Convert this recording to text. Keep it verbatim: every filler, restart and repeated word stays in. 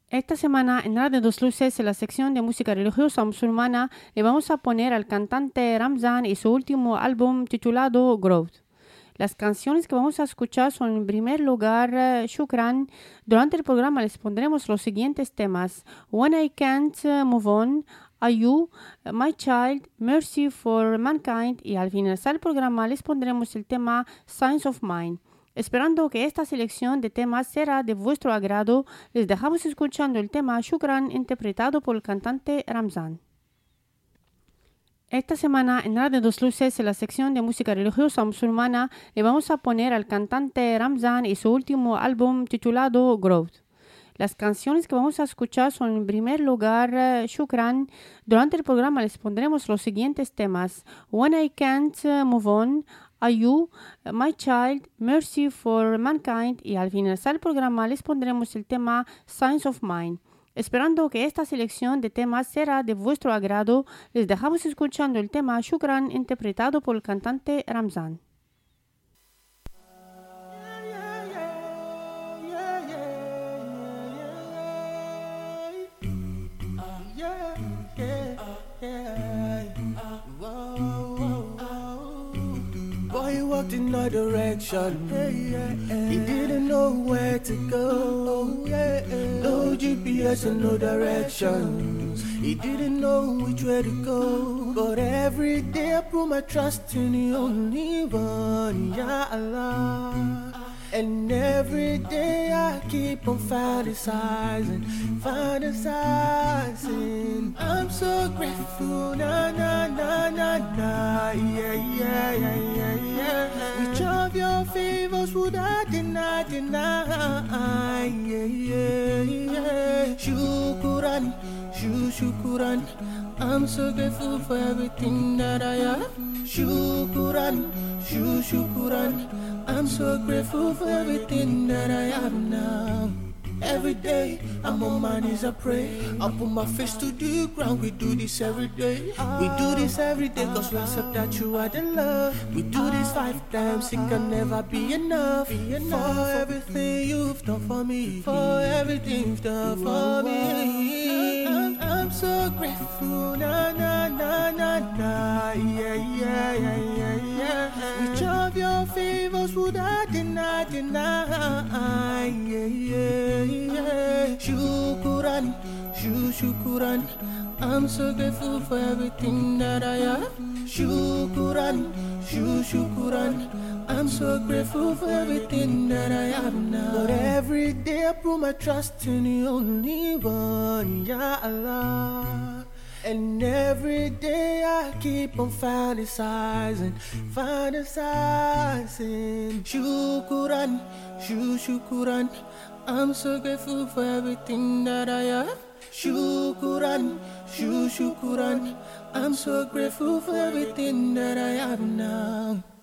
Esta semana en Radio Dos Luces, en la sección de música religiosa musulmana, le vamos a poner al cantante Ramzan y su último álbum titulado Growth. Las canciones que vamos a escuchar son en primer lugar uh, Shukran. Durante el programa les pondremos los siguientes temas: When I Can't uh, Move On, Are You, uh, My Child, Mercy for Mankind, y al finalizar el programa les pondremos el tema Signs of Mine. Esperando que esta selección de temas será de vuestro agrado, les dejamos escuchando el tema Shukran interpretado por el cantante Ramzan. Esta semana en Radio Dos Luces, en la sección de música religiosa musulmana, le vamos a poner al cantante Ramzan y su último álbum titulado Growth. Las canciones que vamos a escuchar son en primer lugar uh, Shukran. Durante el programa les pondremos los siguientes temas: When I Can't uh, Move On, Are You, My Child, Mercy for Mankind, y al finalizar el programa les pondremos el tema Signs of Mine. Esperando que esta selección de temas será de vuestro agrado, les dejamos escuchando el tema Shukran interpretado por el cantante Ramzan. Boy walked in a direction, yeah, yeah, yeah. He didn't know where to go, yeah, yeah. No G P S and no directions. He didn't know which way to go. But every day I put my trust in the only one, Ya Allah. And every day I keep on fantasizing, fantasizing. I'm so grateful, na na na na na, yeah yeah yeah yeah yeah. Which of your favors would I deny, deny? Yeah yeah yeah. Shukran, shu shukran. I'm so grateful for everything that I have. Shukran, shu shukran. I'm so grateful for everything that I have now. Every day, I'm on my knees, I pray. I put my face to the ground. We do this every day. We do this every day, cause we accept that you are the love. We do this five times, it can never be enough. For everything you've done for me. For everything you've done for me. I'm so grateful, na na na na na, yeah yeah yeah yeah yeah. Which of your favors would I deny, deny? Yeah yeah yeah. Shukran, shu shukran. I'm so grateful for everything that I have. Shukran, shu shukran. I'm so grateful for everything that I have now. But every day I put my trust in the only one, Ya Allah. And every day I keep on fantasizing, fantasizing. Shukran, shu shukran. I'm so grateful for everything that I have. Shukran, shu shukran. I'm so grateful for everything that I have now.